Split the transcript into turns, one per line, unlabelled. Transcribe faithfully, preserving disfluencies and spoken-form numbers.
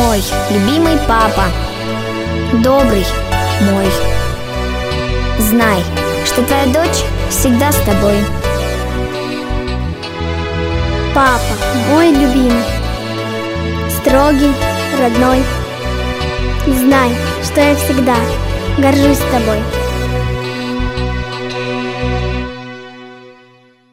Мой любимый папа, добрый мой, знай, что твоя дочь всегда с тобой.
Папа, мой любимый, строгий, родной, знай, что я всегда горжусь тобой.